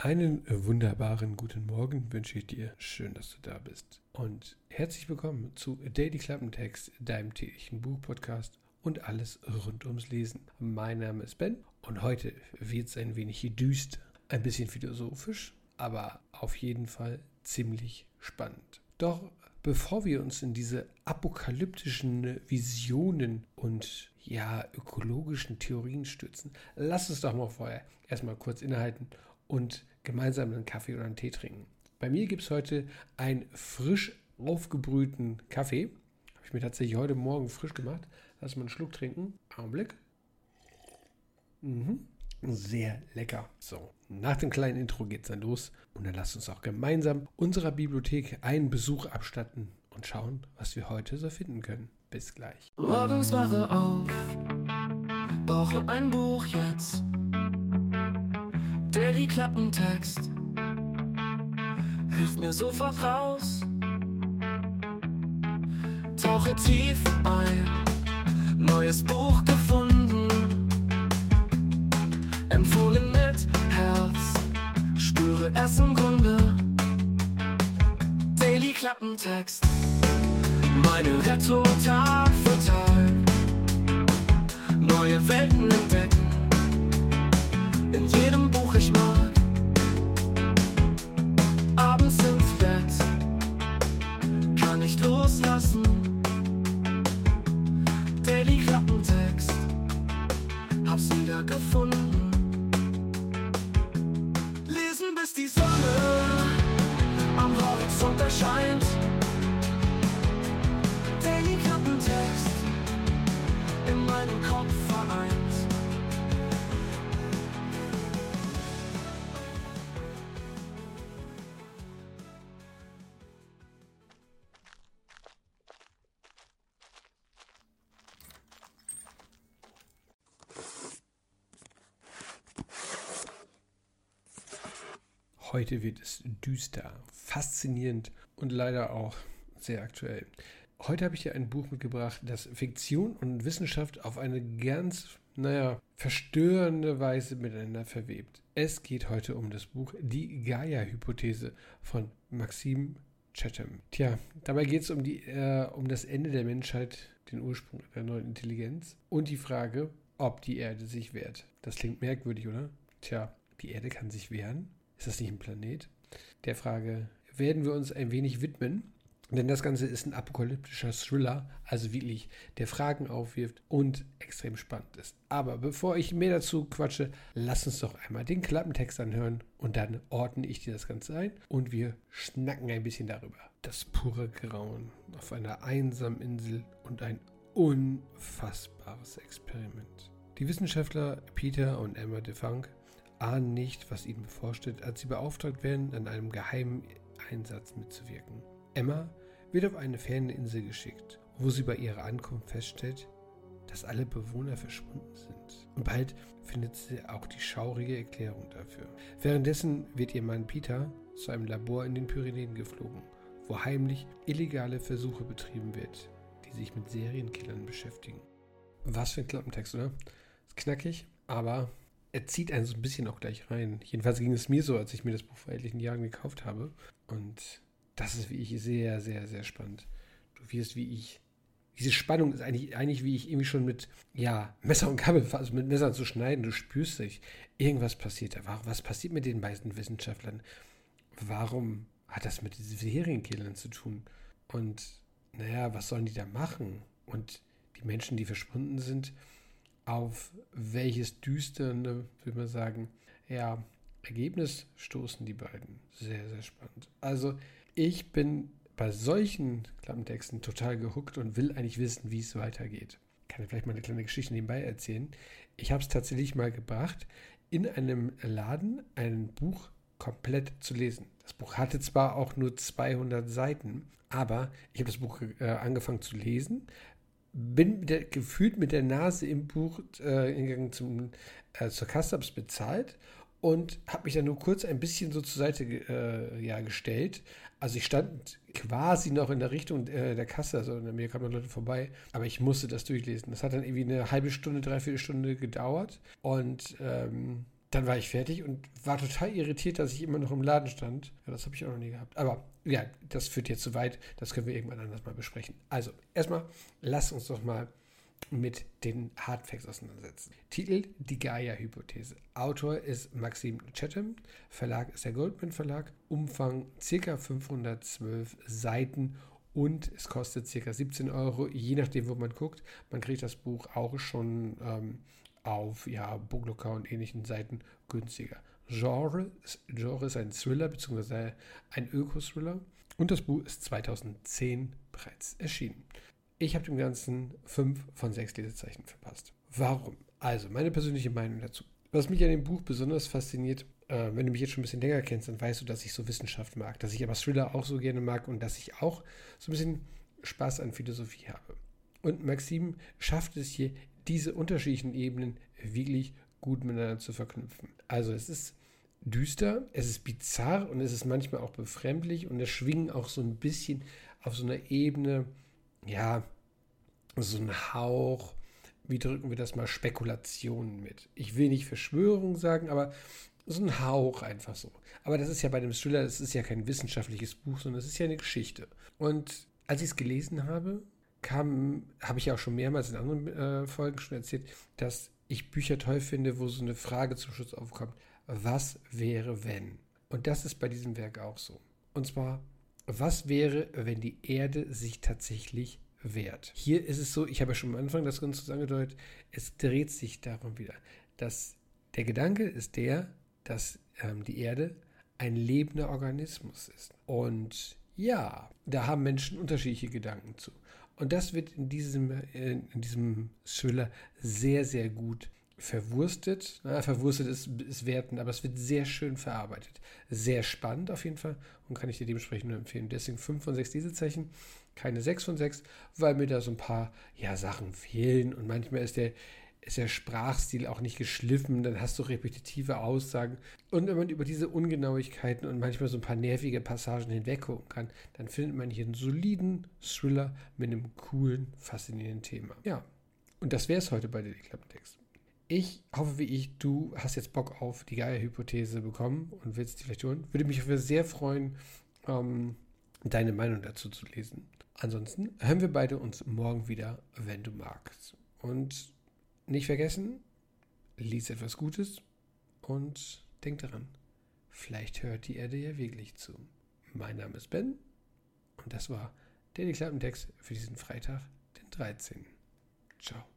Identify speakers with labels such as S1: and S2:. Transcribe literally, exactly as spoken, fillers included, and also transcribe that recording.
S1: Einen wunderbaren guten Morgen wünsche ich dir. Schön, dass du da bist. Und herzlich willkommen zu Daily Klappentext, deinem täglichen Buchpodcast und alles rund ums Lesen. Mein Name ist Ben und heute wird es ein wenig düster, ein bisschen philosophisch, aber auf jeden Fall ziemlich spannend. Doch bevor wir uns in diese apokalyptischen Visionen und ja, ökologischen Theorien stürzen, lass uns doch mal vorher erstmal kurz innehalten und gemeinsam einen Kaffee oder einen Tee trinken. Bei mir gibt es heute einen frisch aufgebrühten Kaffee. Habe ich mir tatsächlich heute Morgen frisch gemacht. Lass mal einen Schluck trinken. Augenblick. Mhm. Sehr lecker. So, nach dem kleinen Intro geht's dann los. Und dann lasst uns auch gemeinsam unserer Bibliothek einen Besuch abstatten und schauen, was wir heute so finden können. Bis gleich.
S2: Morgens wache auf, brauche ein Buch jetzt. Daily Klappentext hilft mir sofort raus. Tauche tief ein, neues Buch gefunden. Empfohlen mit Herz, spüre es im Grunde. Daily Klappentext, meine Rettung Tag für Tag. Neue Welten entdecken, in jedem Buch ich mag. Abends ins Bett, kann nicht loslassen. Daily Klappentext, hab's wieder gefunden. Lesen bis die Sonne am Horizont erscheint. Daily Klappentext, in meinem Kopf vereint.
S1: Heute wird es düster, faszinierend und leider auch sehr aktuell. Heute habe ich dir ein Buch mitgebracht, das Fiktion und Wissenschaft auf eine ganz, naja, verstörende Weise miteinander verwebt. Es geht heute um das Buch Die Gaia-Hypothese von Maxime Chatham. Tja, dabei geht es um, die, äh, um das Ende der Menschheit, den Ursprung der neuen Intelligenz und die Frage, ob die Erde sich wehrt. Das klingt merkwürdig, oder? Tja, die Erde kann sich wehren? Ist das nicht ein Planet? Der Frage werden wir uns ein wenig widmen, denn das Ganze ist ein apokalyptischer Thriller, also wirklich, der Fragen aufwirft und extrem spannend ist. Aber bevor ich mehr dazu quatsche, lass uns doch einmal den Klappentext anhören und dann ordne ich dir das Ganze ein und wir schnacken ein bisschen darüber. Das pure Grauen auf einer einsamen Insel und ein unfassbares Experiment. Die Wissenschaftler Peter und Emma DeFunk ahnen nicht, was ihnen bevorsteht, als sie beauftragt werden, an einem geheimen Einsatz mitzuwirken. Emma wird auf eine ferne Insel geschickt, wo sie bei ihrer Ankunft feststellt, dass alle Bewohner verschwunden sind. Und bald findet sie auch die schaurige Erklärung dafür. Währenddessen wird ihr Mann Peter zu einem Labor in den Pyrenäen geflogen, wo heimlich illegale Versuche betrieben wird, die sich mit Serienkillern beschäftigen. Was für ein Klappentext, oder? Ist knackig, aber er zieht einen so ein bisschen auch gleich rein. Jedenfalls ging es mir so, als ich mir das Buch vor etlichen Jahren gekauft habe. Und das ist wie ich sehr, sehr, sehr spannend. Du wirst wie ich, diese Spannung ist eigentlich, eigentlich wie ich irgendwie schon mit, ja, Messer und Gabel, also mit Messern zu schneiden. Du spürst dich, irgendwas passiert da. Was passiert mit den meisten Wissenschaftlern? Warum hat das mit diesen Serienkillern zu tun? Und, naja, was sollen die da machen? Und die Menschen, die verschwunden sind, auf welches düstere, würde man sagen, ja, Ergebnis stoßen die beiden. Sehr, sehr spannend. Also ich bin bei solchen Klappentexten total gehuckt und will eigentlich wissen, wie es weitergeht. Ich kann dir vielleicht mal eine kleine Geschichte nebenbei erzählen. Ich habe es tatsächlich mal gebracht, in einem Laden ein Buch komplett zu lesen. Das Buch hatte zwar auch nur zweihundert Seiten, aber ich habe das Buch äh, angefangen zu lesen, bin mit der, gefühlt mit der Nase im Buch äh, hingegangen zum, äh, zur Kasse, habe es bezahlt und habe mich dann nur kurz ein bisschen so zur Seite äh, ja, gestellt. Also ich stand quasi noch in der Richtung äh, der Kasse, also mir kamen Leute vorbei, aber ich musste das durchlesen. Das hat dann irgendwie eine halbe Stunde, dreiviertel Stunde gedauert und ähm, dann war ich fertig und war total irritiert, dass ich immer noch im Laden stand. Ja, das habe ich auch noch nie gehabt. Aber ja, das führt jetzt zu weit. Das können wir irgendwann anders mal besprechen. Also, erstmal, lasst uns doch mal mit den Hardfacts auseinandersetzen. Titel: Die Gaia-Hypothese. Autor ist Maxim Chatham. Verlag ist der Goldman Verlag. Umfang ca. fünfhundertzwölf Seiten und es kostet ca. siebzehn Euro, je nachdem, wo man guckt. Man kriegt das Buch auch schon ähm, auf ja, Booklooker und ähnlichen Seiten günstiger. Genre, Genre ist ein Thriller bzw. ein Öko-Thriller und das Buch ist zweitausendzehn bereits erschienen. Ich habe dem Ganzen fünf von sechs Lesezeichen verpasst. Warum? Also, meine persönliche Meinung dazu. Was mich an dem Buch besonders fasziniert, äh, wenn du mich jetzt schon ein bisschen länger kennst, dann weißt du, dass ich so Wissenschaft mag, dass ich aber Thriller auch so gerne mag und dass ich auch so ein bisschen Spaß an Philosophie habe. Und Maxim schafft es hier, diese unterschiedlichen Ebenen wirklich gut miteinander zu verknüpfen. Also es ist düster, es ist bizarr und es ist manchmal auch befremdlich und es schwingen auch so ein bisschen auf so einer Ebene, ja, so ein Hauch, wie drücken wir das mal, Spekulationen mit. Ich will nicht Verschwörung sagen, aber so ein Hauch einfach so. Aber das ist ja bei dem Thriller, das ist ja kein wissenschaftliches Buch, sondern es ist ja eine Geschichte. Und als ich es gelesen habe, kam, habe ich ja auch schon mehrmals in anderen äh, Folgen schon erzählt, dass ich Bücher toll finde, wo so eine Frage zum Schluss aufkommt. Was wäre, wenn? Und das ist bei diesem Werk auch so. Und zwar, was wäre, wenn die Erde sich tatsächlich wehrt? Hier ist es so, ich habe ja schon am Anfang das Ganze angedeutet, es dreht sich darum wieder, dass der Gedanke ist der, dass ähm, die Erde ein lebender Organismus ist. Und ja, da haben Menschen unterschiedliche Gedanken zu. Und das wird in diesem, in diesem Thriller sehr, sehr gut verwurstet. Na, verwurstet ist, ist werten, aber es wird sehr schön verarbeitet. Sehr spannend auf jeden Fall und kann ich dir dementsprechend nur empfehlen. Deswegen fünf von sechs Lesezeichen, keine sechs von sechs, weil mir da so ein paar ja, Sachen fehlen und manchmal ist der, ist der Sprachstil auch nicht geschliffen, dann hast du repetitive Aussagen. Und wenn man über diese Ungenauigkeiten und manchmal so ein paar nervige Passagen hinweggucken kann, dann findet man hier einen soliden Thriller mit einem coolen, faszinierenden Thema. Ja, und das wäre es heute bei den Klappentext. Ich hoffe, wie ich, du hast jetzt Bock auf die Gaia-Hypothese bekommen und willst die vielleicht hören. Würde mich sehr freuen, ähm, deine Meinung dazu zu lesen. Ansonsten hören wir beide uns morgen wieder, wenn du magst. Und nicht vergessen, lies etwas Gutes und denk daran, vielleicht hört die Erde ja wirklich zu. Mein Name ist Ben und das war der Klappentext für diesen Freitag, den dreizehnten Ciao.